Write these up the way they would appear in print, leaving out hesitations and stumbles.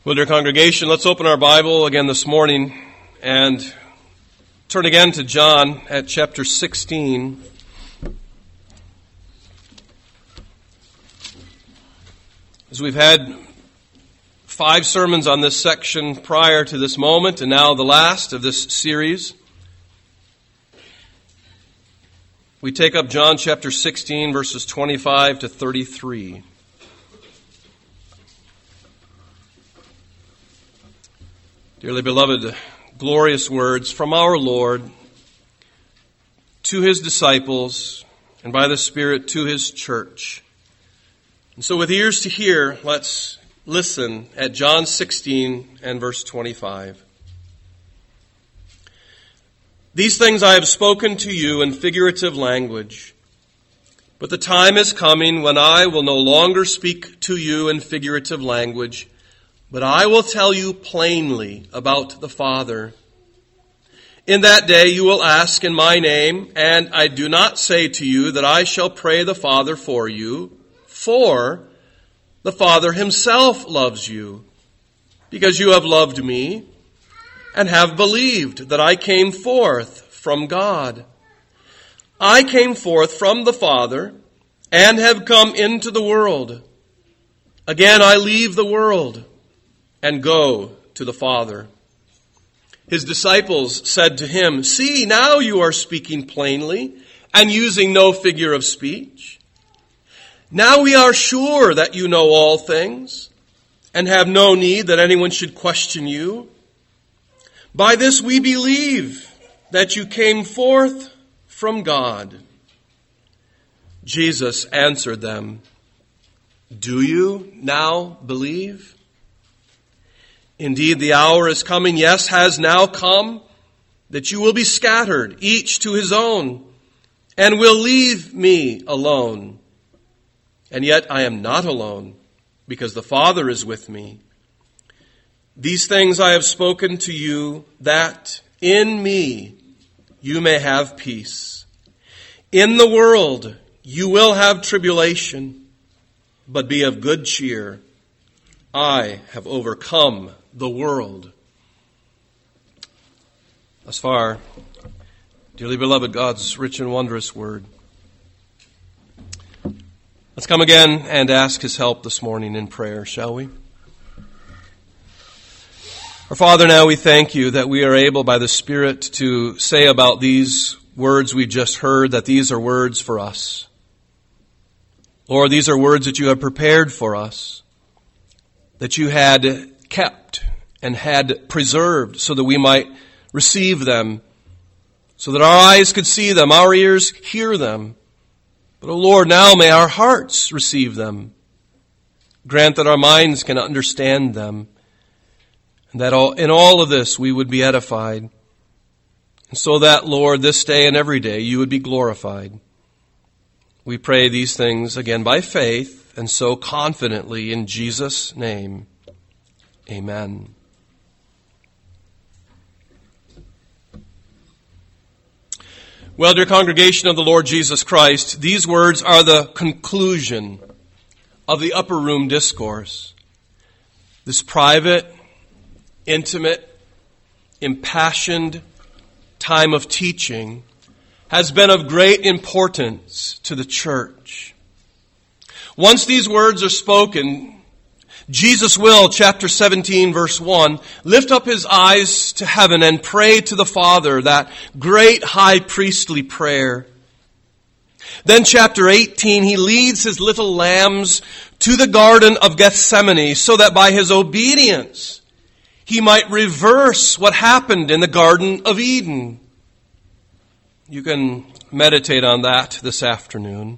Well, dear congregation, let's open our Bible again this morning and turn again to John at chapter 16. As we've had 5 sermons on this section prior to this moment, and now the last of this series, we take up John chapter 16, verses 25 to 33. Dearly beloved, glorious words from our Lord to His disciples and by the Spirit to His church. And so with ears to hear, let's listen at John 16 and verse 25. These things I have spoken to you in figurative language, but the time is coming when I will no longer speak to you in figurative language, but I will tell you plainly about the Father. In that day you will ask in my name, and I do not say to you that I shall pray the Father for you, for the Father Himself loves you, because you have loved me and have believed that I came forth from God. I came forth from the Father and have come into the world. Again I leave the world and go to the Father. His disciples said to Him, "See, now you are speaking plainly and using no figure of speech. Now we are sure that you know all things and have no need that anyone should question you. By this we believe that you came forth from God." Jesus answered them, "Do you now believe? Indeed, the hour is coming, yes, has now come, that you will be scattered, each to his own, and will leave me alone. And yet I am not alone, because the Father is with me. These things I have spoken to you, that in me you may have peace. In the world you will have tribulation, but be of good cheer. I have overcome the world." Thus far, dearly beloved, God's rich and wondrous word. Let's come again and ask His help this morning in prayer, shall we? Our Father, now we thank You that we are able by the Spirit to say about these words we've just heard that these are words for us. Lord, these are words that You have prepared for us, that You had kept and had preserved so that we might receive them, so that our eyes could see them, our ears hear them. But, O Lord, now may our hearts receive them. Grant that our minds can understand them, and that in all of this we would be edified. And so that, Lord, this day and every day You would be glorified. We pray these things again by faith, and so confidently in Jesus' name. Amen. Well, dear congregation of the Lord Jesus Christ, these words are the conclusion of the upper room discourse. This private, intimate, impassioned time of teaching has been of great importance to the church. Once these words are spoken, Jesus will, chapter 17, verse 1, lift up His eyes to heaven and pray to the Father, that great high priestly prayer. Then chapter 18, He leads His little lambs to the Garden of Gethsemane so that by His obedience He might reverse what happened in the Garden of Eden. You can meditate on that this afternoon.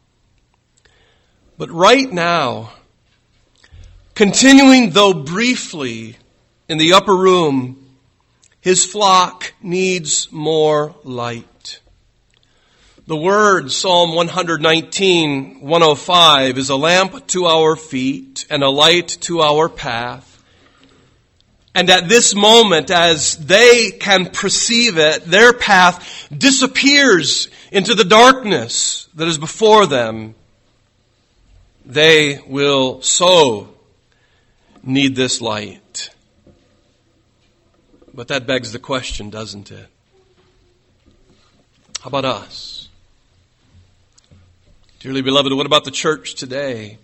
But right now, continuing though briefly in the upper room, His flock needs more light. The word, Psalm 119, 105, is a lamp to our feet and a light to our path. And at this moment, as they can perceive it, their path disappears into the darkness that is before them. They will sow need this light. But that begs the question, doesn't it? How about us? Dearly beloved, what about the church today?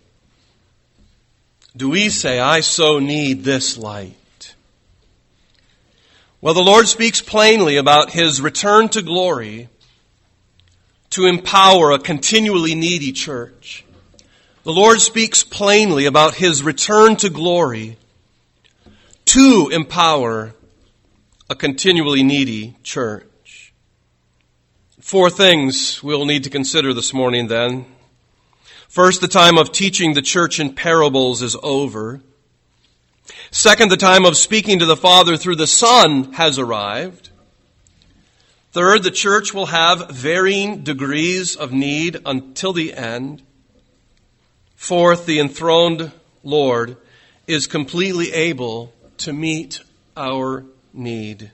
Do we say, I so need this light? Well, the Lord speaks plainly about His return to glory to empower a continually needy church. The Lord speaks plainly about His return to glory to empower a continually needy church. 4 things we'll need to consider this morning then. First, the time of teaching the church in parables is over. Second, the time of speaking to the Father through the Son has arrived. Third, the church will have varying degrees of need until the end. Fourth, the enthroned Lord is completely able to meet our need.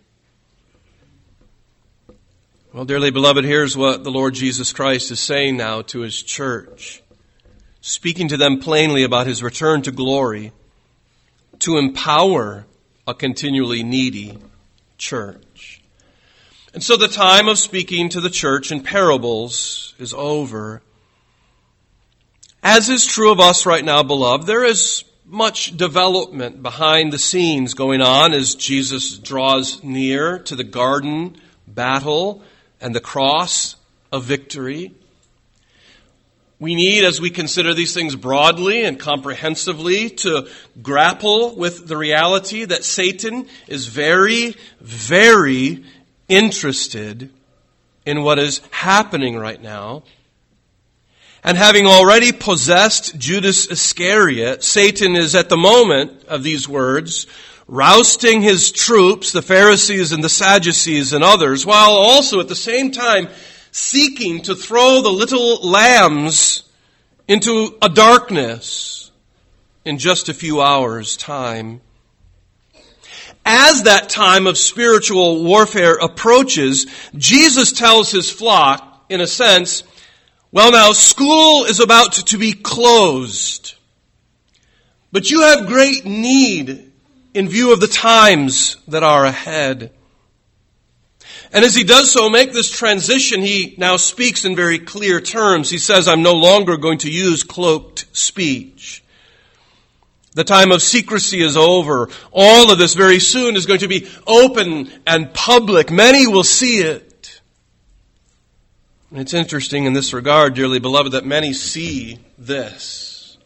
Well, dearly beloved, here's what the Lord Jesus Christ is saying now to His church, speaking to them plainly about His return to glory to empower a continually needy church. And so the time of speaking to the church in parables is over. As is true of us right now, beloved, there is much development behind the scenes going on as Jesus draws near to the garden battle and the cross of victory. We need, as we consider these things broadly and comprehensively, to grapple with the reality that Satan is very, very interested in what is happening right now. And having already possessed Judas Iscariot, Satan is at the moment of these words rousting his troops, the Pharisees and the Sadducees and others, while also at the same time seeking to throw the little lambs into a darkness in just a few hours' time. As that time of spiritual warfare approaches, Jesus tells His flock, in a sense, well, now, school is about to be closed, but you have great need in view of the times that are ahead. And as He does so, make this transition, He now speaks in very clear terms. He says, I'm no longer going to use cloaked speech. The time of secrecy is over. All of this very soon is going to be open and public. Many will see it. And it's interesting in this regard, dearly beloved, that many see this.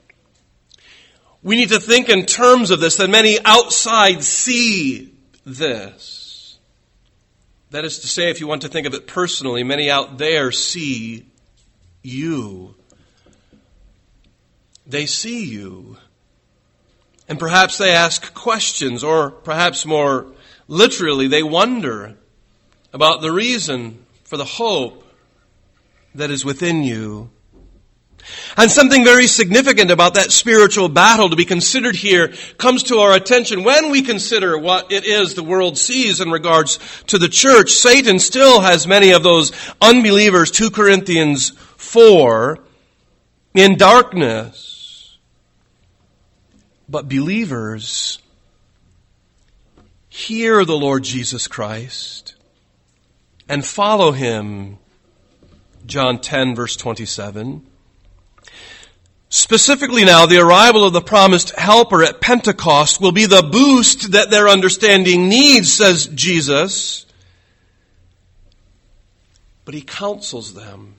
We need to think in terms of this, that many outside see this. That is to say, if you want to think of it personally, many out there see you. They see you. And perhaps they ask questions, or perhaps more literally, they wonder about the reason for the hope that is within you. And something very significant about that spiritual battle to be considered here comes to our attention when we consider what it is the world sees in regards to the church. Satan still has many of those unbelievers, 2 Corinthians 4, in darkness. But believers hear the Lord Jesus Christ and follow Him. John 10, verse 27. Specifically now, the arrival of the promised helper at Pentecost will be the boost that their understanding needs, says Jesus. But He counsels them.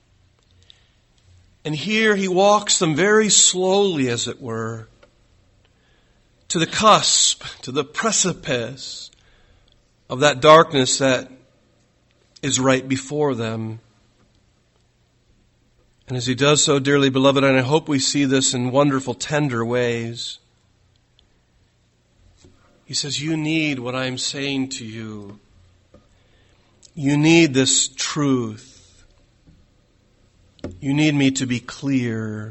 And here He walks them very slowly, as it were, to the cusp, to the precipice of that darkness that is right before them. And as He does so, dearly beloved, and I hope we see this in wonderful, tender ways, He says, you need what I'm saying to you. You need this truth. You need me to be clear.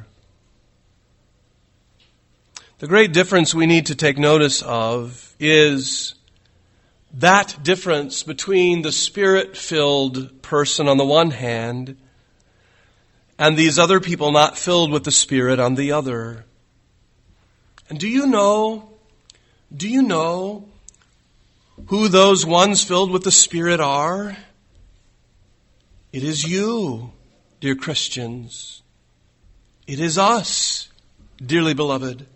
The great difference we need to take notice of is that difference between the Spirit-filled person on the one hand and these other people not filled with the Spirit on the other. And do you know who those ones filled with the Spirit are? It is you, dear Christians. It is us, dearly beloved.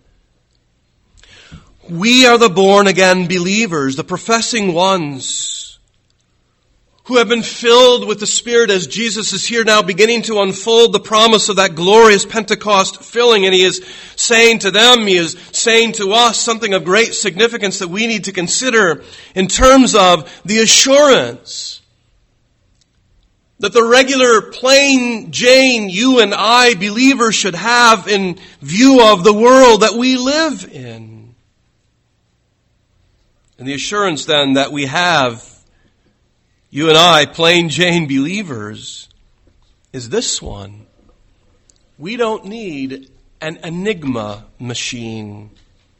We are the born-again believers, the professing ones who have been filled with the Spirit as Jesus is here now beginning to unfold the promise of that glorious Pentecost filling. And He is saying to them, He is saying to us something of great significance that we need to consider in terms of the assurance that the regular plain Jane, you and I, believers should have in view of the world that we live in. And the assurance then that we have, you and I, plain Jane believers, is this one. We don't need an enigma machine.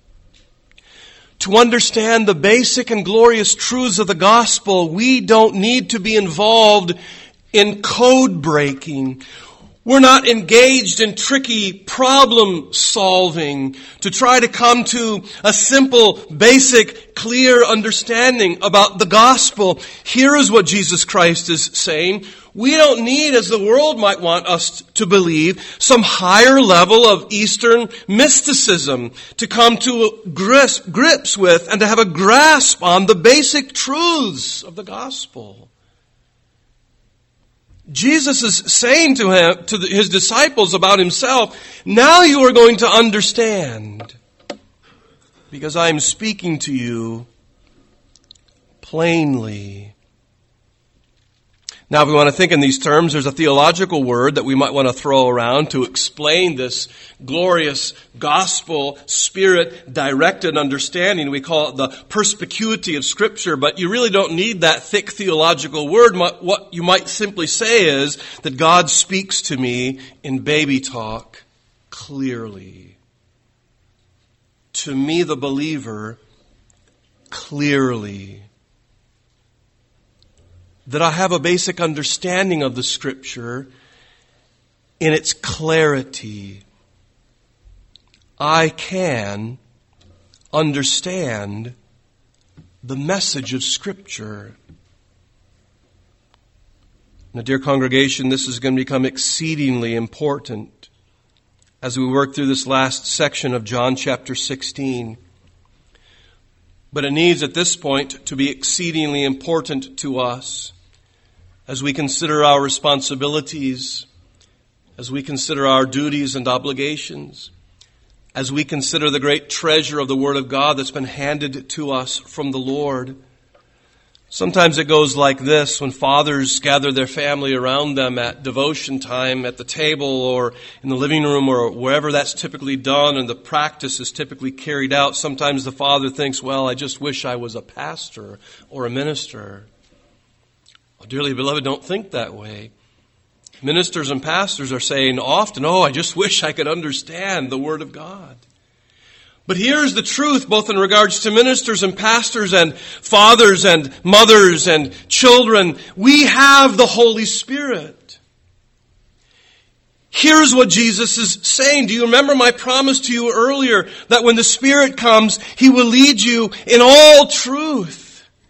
To understand the basic and glorious truths of the gospel, we don't need to be involved in code breaking. We're not engaged in tricky problem solving to try to come to a simple, basic, clear understanding about the gospel. Here is what Jesus Christ is saying. We don't need, as the world might want us to believe, some higher level of Eastern mysticism to come to grips with and to have a grasp on the basic truths of the gospel. Jesus is saying to his disciples about himself, now you are going to understand, because I am speaking to you plainly. Now, if we want to think in these terms, there's a theological word that we might want to throw around to explain this glorious gospel, Spirit-directed understanding. We call it the perspicuity of Scripture, but you really don't need that thick theological word. What you might simply say is that God speaks to me in baby talk clearly. To me, the believer, clearly. That I have a basic understanding of the Scripture in its clarity. I can understand the message of Scripture. Now, dear congregation, this is going to become exceedingly important as we work through this last section of John chapter 16. But it needs at this point to be exceedingly important to us as we consider our responsibilities, as we consider our duties and obligations, as we consider the great treasure of the Word of God that's been handed to us from the Lord. Sometimes it goes like this when fathers gather their family around them at devotion time at the table or in the living room or wherever that's typically done and the practice is typically carried out. Sometimes the father thinks, well, I just wish I was a pastor or a minister. Well, dearly beloved, don't think that way. Ministers and pastors are saying often, I just wish I could understand the Word of God. But here's the truth, both in regards to ministers and pastors and fathers and mothers and children. We have the Holy Spirit. Here's what Jesus is saying. Do you remember my promise to you earlier that when the Spirit comes, He will lead you in all truth?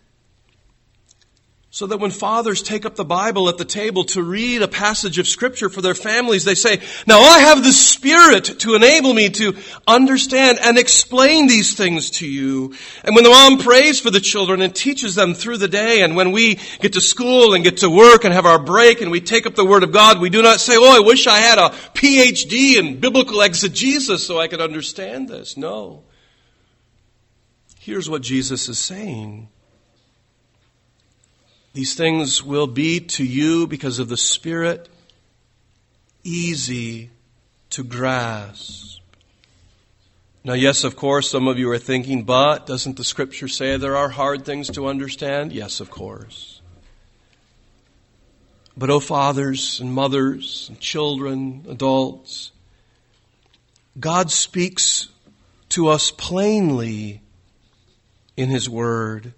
So that when fathers take up the Bible at the table to read a passage of Scripture for their families, they say, now I have the Spirit to enable me to understand and explain these things to you. And when the mom prays for the children and teaches them through the day, and when we get to school and get to work and have our break and we take up the Word of God, we do not say, I wish I had a PhD in biblical exegesis so I could understand this. No. Here's what Jesus is saying. These things will be to you, because of the Spirit, easy to grasp. Now, yes, of course, some of you are thinking, but doesn't the Scripture say there are hard things to understand? Yes, of course. But, fathers and mothers and children, adults, God speaks to us plainly in His Word.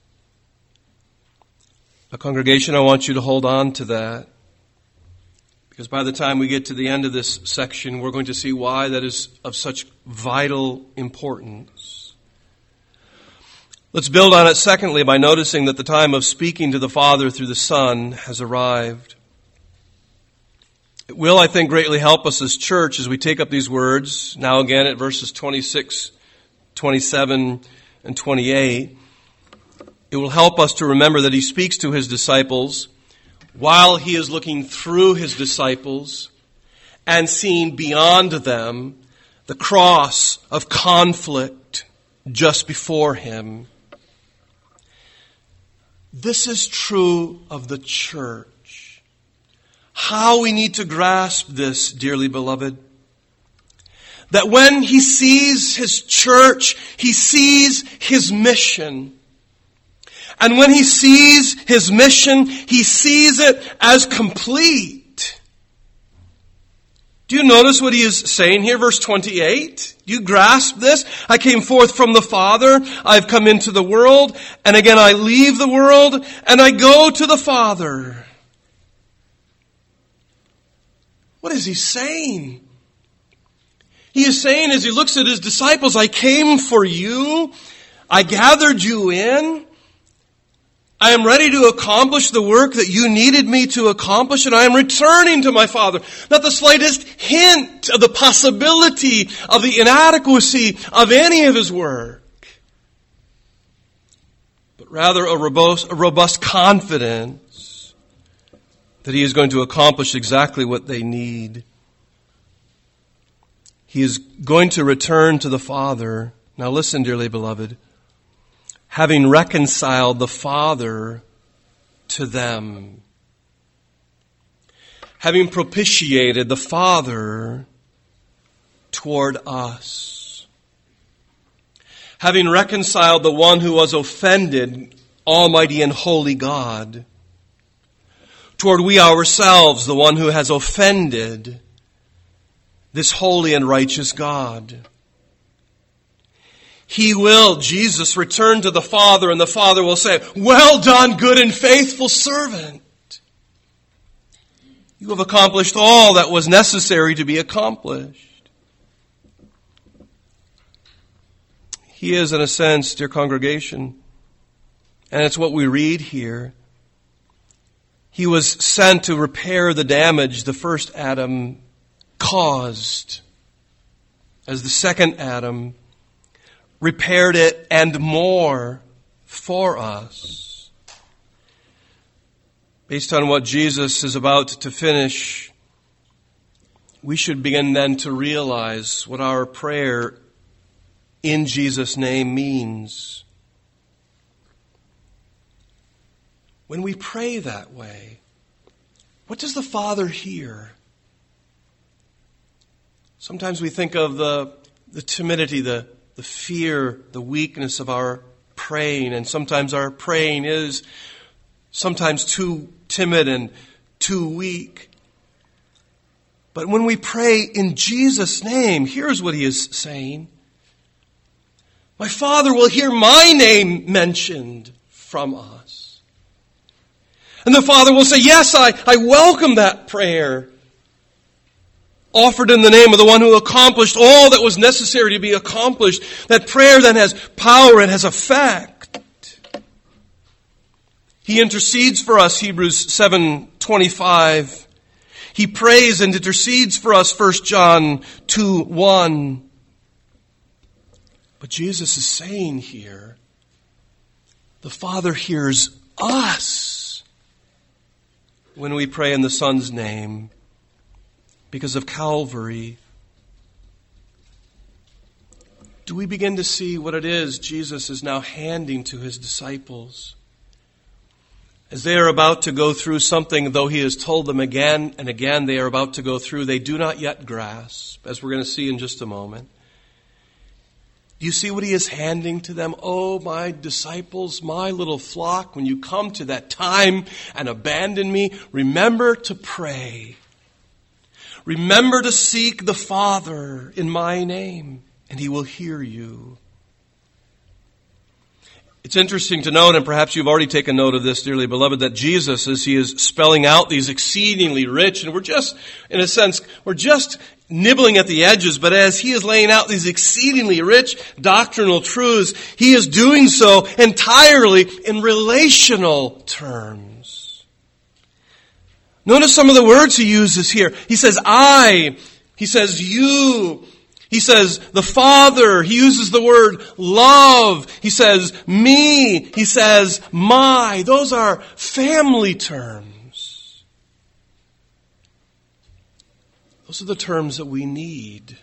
Congregation, I want you to hold on to that, Because by the time we get to the end of this section, we're going to see why that is of such vital importance. Let's build on it secondly by noticing that the time of speaking to the Father through the Son has arrived. It will, I think, greatly help us as church as we take up these words, now again at verses 26, 27, and 28. It will help us to remember that he speaks to his disciples while he is looking through his disciples and seeing beyond them the cross of conflict just before him. This is true of the church. How we need to grasp this, dearly beloved. That when he sees his church, he sees his mission. And when he sees his mission, he sees it as complete. Do you notice what he is saying here? Verse 28. Do you grasp this? I came forth from the Father. I've come into the world. And again I leave the world and I go to the Father. What is he saying? He is saying as he looks at his disciples, I came for you. I gathered you in. I am ready to accomplish the work that you needed me to accomplish, and I am returning to my Father. Not the slightest hint of the possibility of the inadequacy of any of his work, but rather a robust confidence that he is going to accomplish exactly what they need. He is going to return to the Father. Now listen, dearly beloved. Having reconciled the Father to them. Having propitiated the Father toward us. Having reconciled the one who was offended, Almighty and holy God, toward we ourselves, the one who has offended this holy and righteous God. He will, Jesus, return to the Father, and the Father will say, well done, good and faithful servant. You have accomplished all that was necessary to be accomplished. He is, in a sense, dear congregation, and it's what we read here. He was sent to repair the damage the first Adam caused, as the second Adam repaired it and more for us. Based on what Jesus is about to finish, we should begin then to realize what our prayer in Jesus' name means. When we pray that way, what does the Father hear? Sometimes we think of the timidity, the fear, the weakness of our praying, and sometimes our praying is sometimes too timid and too weak. But when we pray in Jesus' name, here's what he is saying. My Father will hear my name mentioned from us. And the Father will say, yes, I welcome that prayer offered in the name of the one who accomplished all that was necessary to be accomplished. That prayer then has power and has effect. He intercedes for us, Hebrews 7:25. He prays and intercedes for us, 1 John 2:1. But Jesus is saying here, the Father hears us when we pray in the Son's name because of Calvary. Do we begin to see what it is Jesus is now handing to his disciples? As they are about to go through something, though he has told them again and again they are about to go through, they do not yet grasp, as we're going to see in just a moment. Do you see what he is handing to them? Oh, my disciples, my little flock, when you come to that time and abandon me, remember to pray. Remember to seek the Father in my name, and he will hear you. It's interesting to note, and perhaps you've already taken note of this, dearly beloved, that Jesus, as he is spelling out these exceedingly rich, and we're just, in a sense, we're just nibbling at the edges, but as he is laying out these exceedingly rich doctrinal truths, he is doing so entirely in relational terms. Notice some of the words he uses here. He says, I. He says, you. He says, the Father. He uses the word love. He says, me. He says, my. Those are family terms. Those are the terms that we need.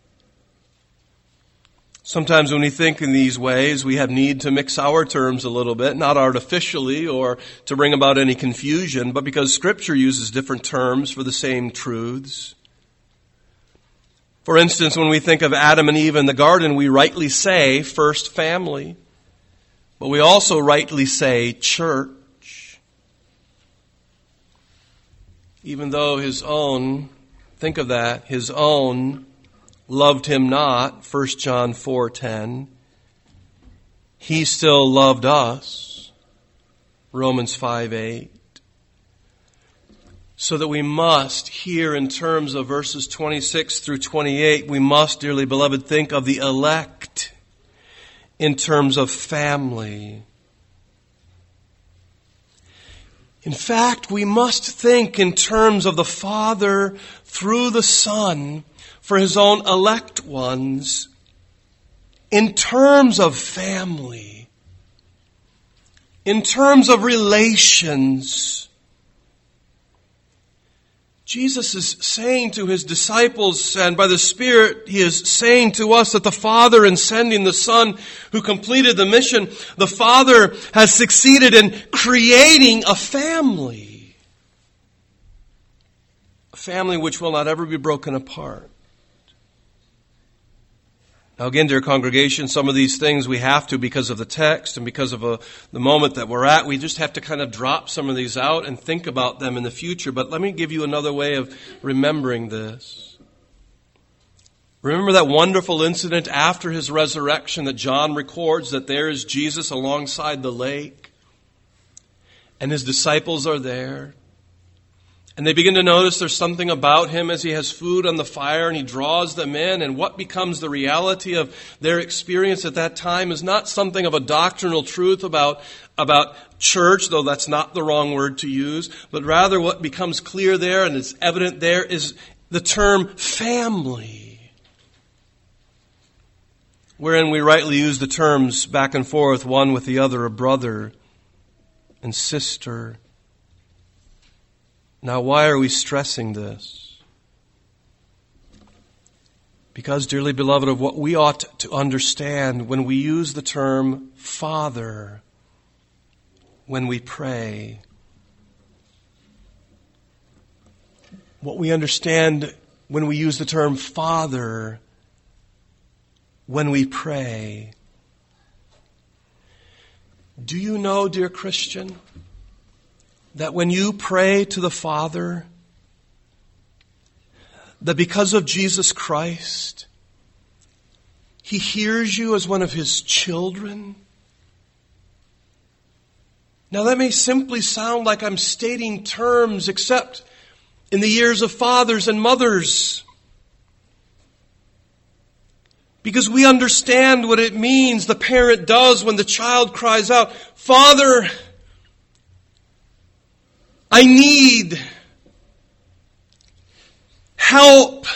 Sometimes when we think in these ways, we have need to mix our terms a little bit, not artificially or to bring about any confusion, but because Scripture uses different terms for the same truths. For instance, when we think of Adam and Eve in the garden, we rightly say first family, but we also rightly say church. Even though his own, think of that, his own loved him not, 1 John 4:10, he still loved us, Romans 5:8. So that we must, here in terms of verses 26 through 28, we must, dearly beloved, think of the elect in terms of family. In fact, we must think in terms of the Father through the Son for his own elect ones, in terms of family, in terms of relations. Jesus is saying to his disciples, and by the Spirit, he is saying to us that the Father, in sending the Son who completed the mission, the Father has succeeded in creating a family. A family which will not ever be broken apart. Now again, dear congregation, some of these things we have to because of the text and because of the moment that we're at. We just have to kind of drop some of these out and think about them in the future. But let me give you another way of remembering this. Remember that wonderful incident after his resurrection that John records, that there is Jesus alongside the lake and his disciples are there. And they begin to notice there's something about him as he has food on the fire and he draws them in. And what becomes the reality of their experience at that time is not something of a doctrinal truth about church, though that's not the wrong word to use, but rather what becomes clear there and is evident there is the term family, wherein we rightly use the terms back and forth, one with the other, a brother and sister. Now, why are we stressing this? Because, dearly beloved, of what we ought to understand when we use the term Father, when we pray. What we understand when we use the term Father, when we pray. Do you know, dear Christian, that when you pray to the Father, that because of Jesus Christ, he hears you as one of his children? Now that may simply sound like I'm stating terms except in the ears of fathers and mothers, because we understand what it means the parent does when the child cries out, "Father, I need help."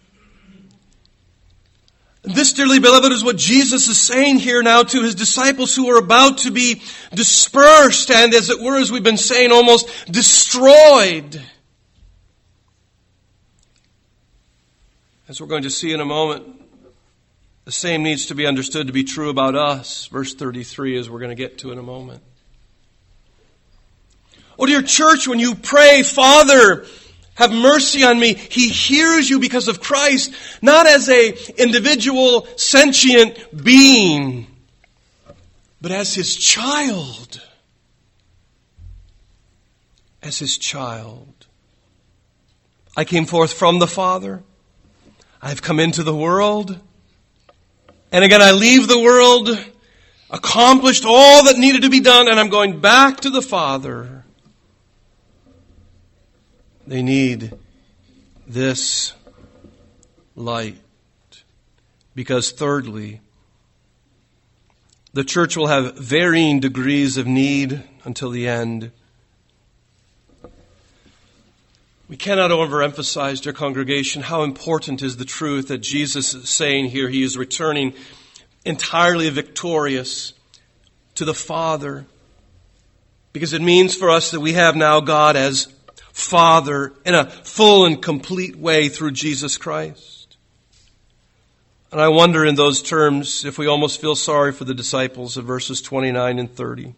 This, dearly beloved, is what Jesus is saying here now to his disciples who are about to be dispersed and, as it were, as we've been saying, almost destroyed. As we're going to see in a moment, the same needs to be understood to be true about us. Verse 33, as we're going to get to in a moment. Oh, dear church, when you pray, "Father, have mercy on me," he hears you because of Christ, not as an individual sentient being, but as his child. As his child. I came forth from the Father. I have come into the world. And again, I leave the world. accomplished all that needed to be done, and I'm going back to the Father. They need this light. Because thirdly, the church will have varying degrees of need until the end. We cannot overemphasize, dear congregation, how important is the truth that Jesus is saying here. He is returning entirely victorious to the Father. Because it means for us that we have now God as Father in a full and complete way through Jesus Christ. And I wonder in those terms if we almost feel sorry for the disciples of verses 29 and 30.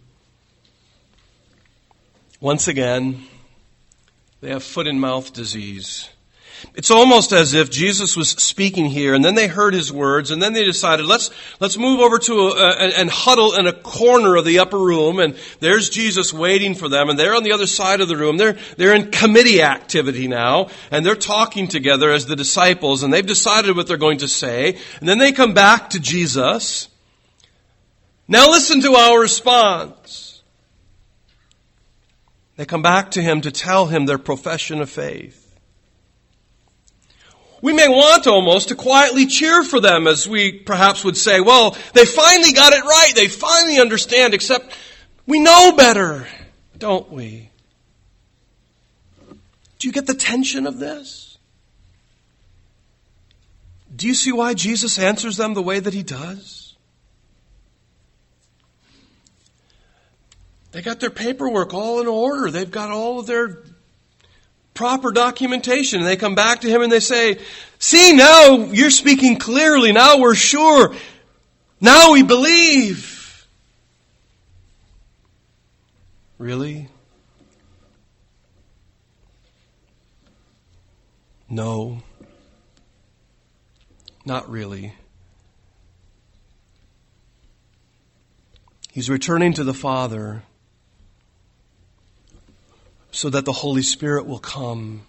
Once again, they have foot and mouth disease. It's almost as if Jesus was speaking here, and then they heard his words, and then they decided, let's move over to and huddle in a corner of the upper room, and there's Jesus waiting for them, and they're on the other side of the room. They're in committee activity now, and they're talking together as the disciples, and they've decided what they're going to say, and then they come back to Jesus. Now listen to our response. They come back to him to tell him their profession of faith. We may want almost to quietly cheer for them, as we perhaps would say, well, they finally got it right. They finally understand, except we know better, don't we? Do you get the tension of this? Do you see why Jesus answers them the way that he does? They got their paperwork all in order. They've got all of their proper documentation. And they come back to him and they say, see, now you're speaking clearly. Now we're sure. Now we believe. Really? No. Not really. He's returning to the Father so that the Holy Spirit will come.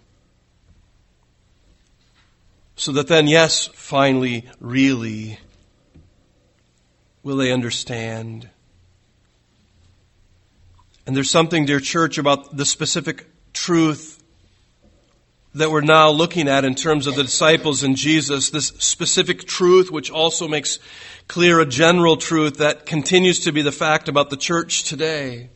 So that then, yes, finally, really, will they understand. And there's something, dear church, about the specific truth that we're now looking at in terms of the disciples and Jesus, this specific truth which also makes clear a general truth that continues to be the fact about the church today.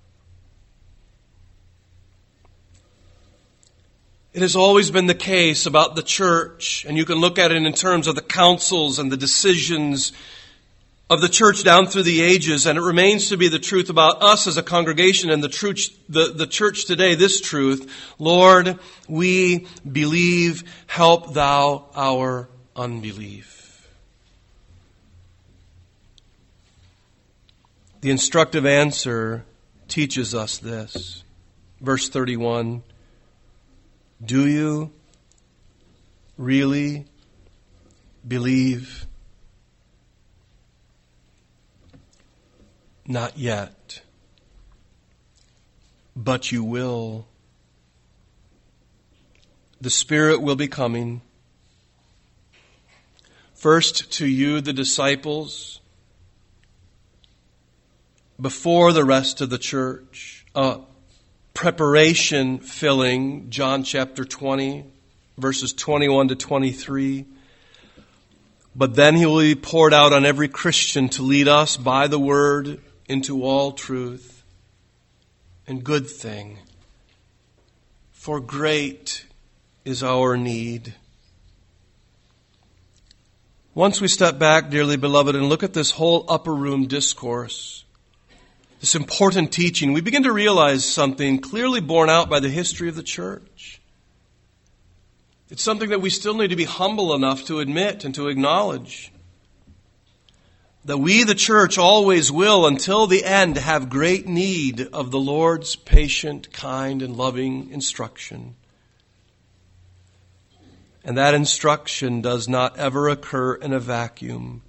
It has always been the case about the church, and you can look at it in terms of the councils and the decisions of the church down through the ages, and it remains to be the truth about us as a congregation and the church today, this truth: Lord, we believe, help thou our unbelief. The instructive answer teaches us this. Verse 31. Do you really believe? Not yet, but you will. The Spirit will be coming. First to you, the disciples, before the rest of the church. Preparation filling, John chapter 20, verses 21 to 23. But then he will be poured out on every Christian to lead us by the word into all truth and good thing. For great is our need. Once we step back, dearly beloved, and look at this whole upper room discourse, this important teaching, we begin to realize something clearly borne out by the history of the church. It's something that we still need to be humble enough to admit and to acknowledge. That we, the church, always will, until the end, have great need of the Lord's patient, kind, and loving instruction. And that instruction does not ever occur in a vacuum.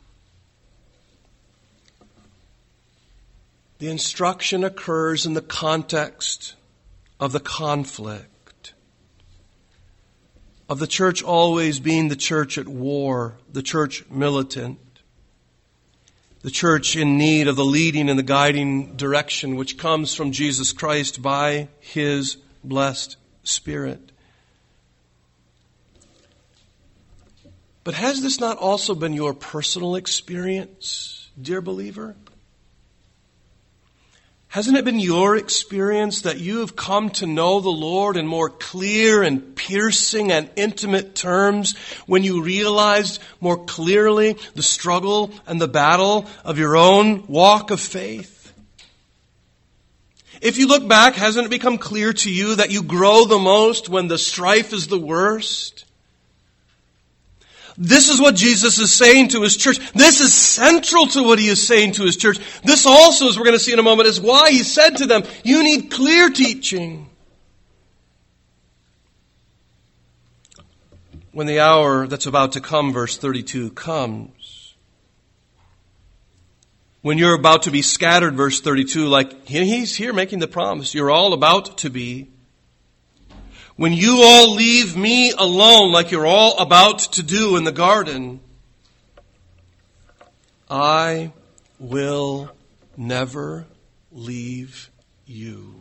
The instruction occurs in the context of the conflict, of the church always being the church at war, the church militant. The church in need of the leading and the guiding direction which comes from Jesus Christ by His blessed Spirit. But has this not also been your personal experience, dear believer? Hasn't it been your experience that you have come to know the Lord in more clear and piercing and intimate terms when you realized more clearly the struggle and the battle of your own walk of faith? If you look back, hasn't it become clear to you that you grow the most when the strife is the worst? This is what Jesus is saying to His church. This is central to what He is saying to His church. This also, as we're going to see in a moment, is why He said to them, you need clear teaching. When the hour that's about to come, verse 32, comes, when you're about to be scattered, verse 32, like He's here making the promise, you're all about to be. When you all leave me alone like you're all about to do in the garden, I will never leave you.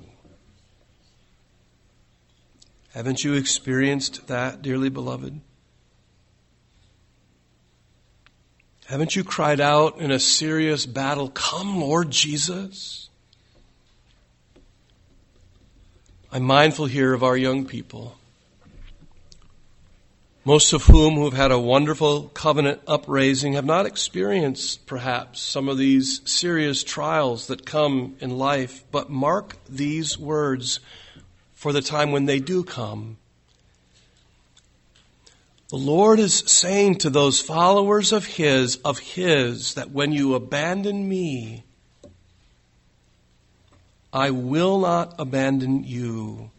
Haven't you experienced that, dearly beloved? Haven't you cried out in a serious battle, come, Lord Jesus? I'm mindful here of our young people, most of whom who have had a wonderful covenant upraising have not experienced perhaps some of these serious trials that come in life, but mark these words for the time when they do come. The Lord is saying to those followers of His, that when you abandon me, I will not abandon you.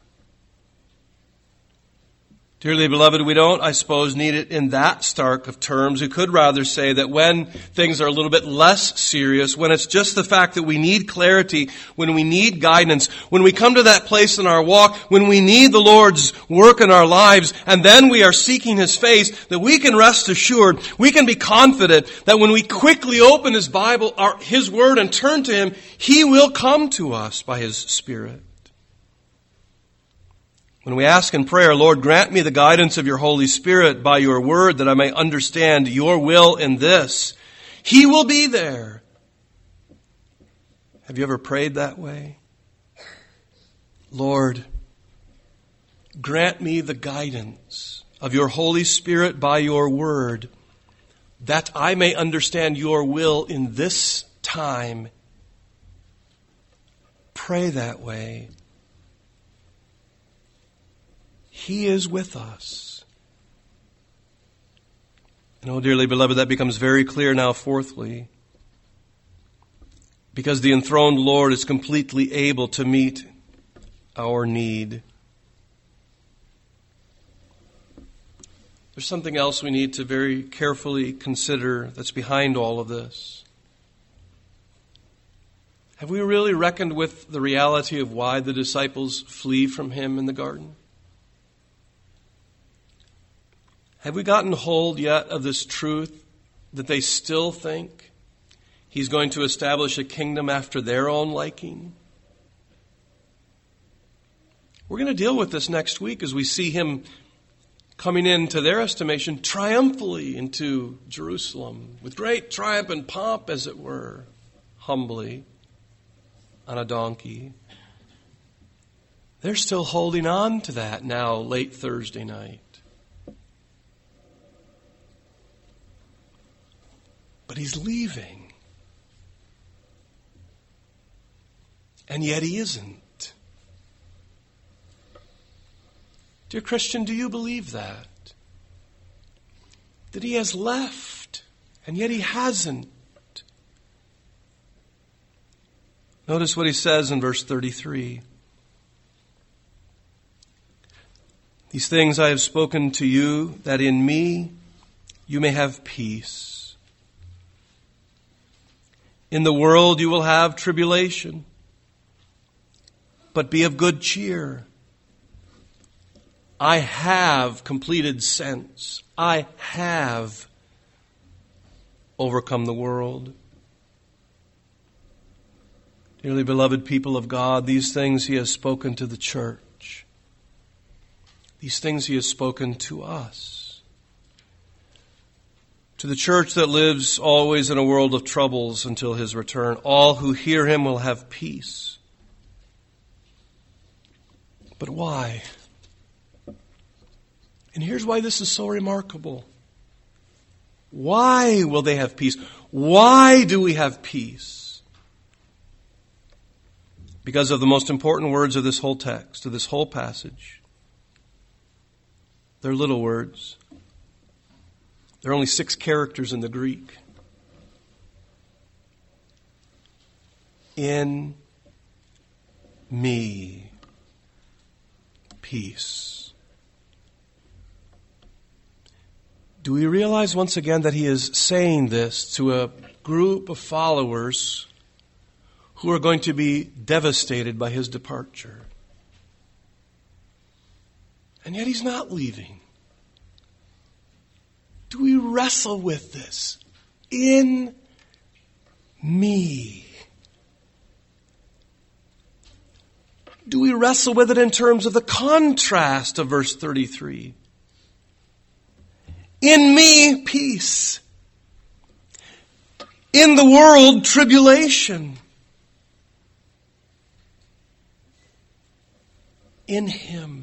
Dearly beloved, we don't, I suppose, need it in that stark of terms. We could rather say that when things are a little bit less serious, when it's just the fact that we need clarity, when we need guidance, when we come to that place in our walk, when we need the Lord's work in our lives, and then we are seeking His face, that we can rest assured, we can be confident that when we quickly open His Bible, His Word, and turn to Him, He will come to us by His Spirit. When we ask in prayer, Lord, grant me the guidance of your Holy Spirit by your word that I may understand your will in this, He will be there. Have you ever prayed that way? Lord, grant me the guidance of your Holy Spirit by your word that I may understand your will in this time. Pray that way. He is with us. And oh, dearly beloved, that becomes very clear now, fourthly, because the enthroned Lord is completely able to meet our need. There's something else we need to very carefully consider that's behind all of this. Have we really reckoned with the reality of why the disciples flee from Him in the garden? Have we gotten hold yet of this truth that they still think He's going to establish a kingdom after their own liking? We're going to deal with this next week as we see Him coming in, to their estimation, triumphantly into Jerusalem, with great triumph and pomp, as it were, humbly on a donkey. They're still holding on to that now, late Thursday night. But He's leaving. And yet He isn't. Dear Christian, do you believe that? That He has left, and yet He hasn't. Notice what He says in verse 33. These things I have spoken to you, that in me you may have peace. In the world you will have tribulation, but be of good cheer. I have completed sense. I have overcome the world. Dearly beloved people of God, these things he has spoken to the church. These things he has spoken to us. To the church that lives always in a world of troubles until his return. All who hear him will have peace. But why? And here's why this is so remarkable. Why will they have peace? Why do we have peace? Because of the most important words of this whole text, of this whole passage. They're little words. There are only 6 characters in the Greek. In me, peace. Do we realize once again that he is saying this to a group of followers who are going to be devastated by his departure? And yet he's not leaving. Do we wrestle with this? In me. Do we wrestle with it in terms of the contrast of verse 33? In me, peace. In the world, tribulation. In him.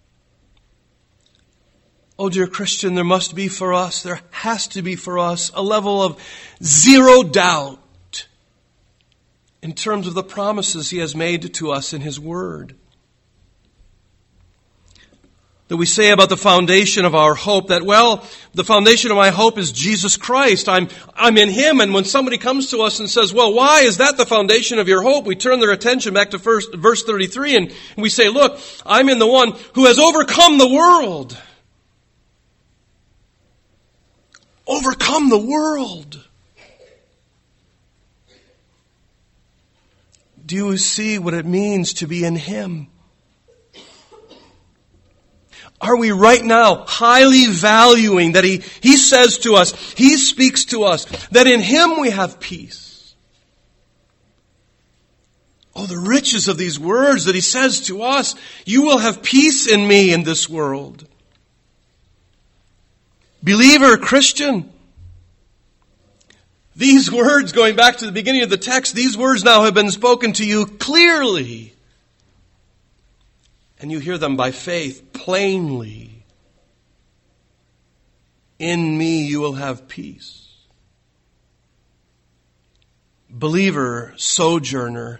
Oh, dear Christian, there must be for us, there has to be for us a level of zero doubt in terms of the promises he has made to us in his word. That we say about the foundation of our hope that, well, the foundation of my hope is Jesus Christ. I'm in him. And when somebody comes to us and says, well, why is that the foundation of your hope? We turn their attention back to verse 33 and we say, look, I'm in the one who has overcome the world. Overcome the world. Do you see what it means to be in him? Are we right now highly valuing that he says to us, he speaks to us, that in him we have peace? Oh, the riches of these words that he says to us, you will have peace in me in this world. Believer, Christian, these words, going back to the beginning of the text, these words now have been spoken to you clearly. And you hear them by faith, plainly. In me you will have peace. Believer, sojourner,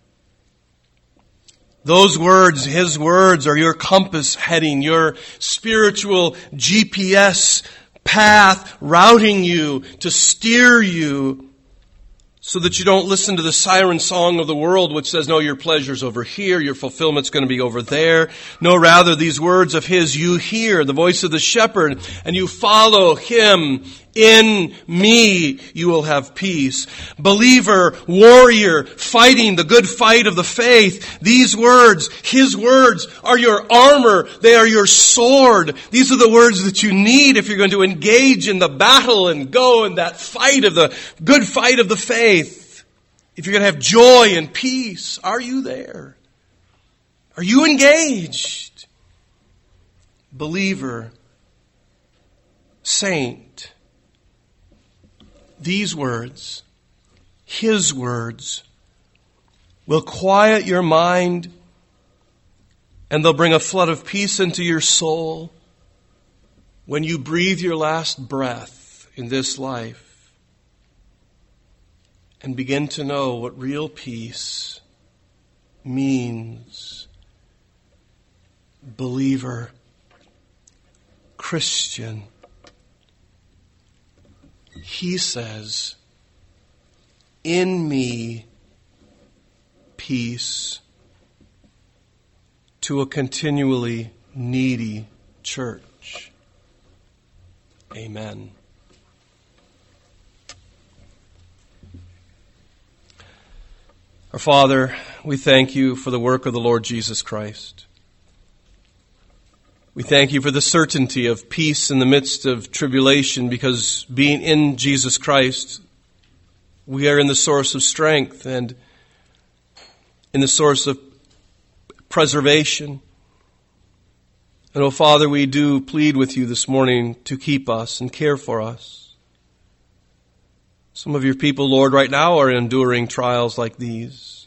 those words, his words, are your compass heading, your spiritual GPS path routing you to steer you so that you don't listen to the siren song of the world which says, no, your pleasure's over here, your fulfillment's going to be over there. No, rather, these words of his, you hear the voice of the shepherd and you follow him. In me you will have peace. Believer, warrior, fighting the good fight of the faith. These words, his words, are your armor. They are your sword. These are the words that you need if you're going to engage in the battle and go in that fight of the good fight of the faith. If you're going to have joy and peace, are you there? Are you engaged? Believer, saint, these words, his words, will quiet your mind and they'll bring a flood of peace into your soul when you breathe your last breath in this life and begin to know what real peace means. Believer, Christian, he says, in me, peace, to a continually needy church. Amen. Our Father, we thank you for the work of the Lord Jesus Christ. We thank you for the certainty of peace in the midst of tribulation, because being in Jesus Christ, we are in the source of strength. And and the source of preservation. And, oh Father, we do plead with you this morning to keep us and care for us. Some of your people, Lord, right now are enduring trials like these.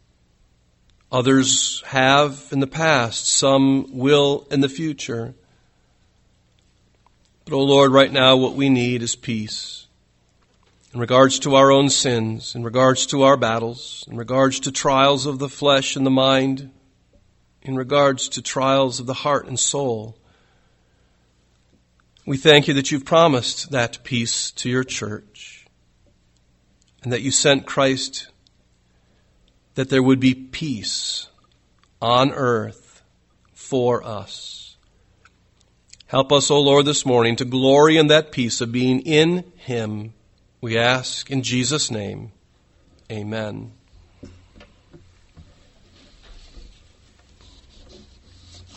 Others have in the past. Some will in the future. But, oh Lord, right now what we need is peace. In regards to our own sins, in regards to our battles, in regards to trials of the flesh and the mind, in regards to trials of the heart and soul. We thank you that you've promised that peace to your church and that you sent Christ that there would be peace on earth for us. Help us, O Lord, this morning to glory in that peace of being in him. We ask in Jesus' name, amen.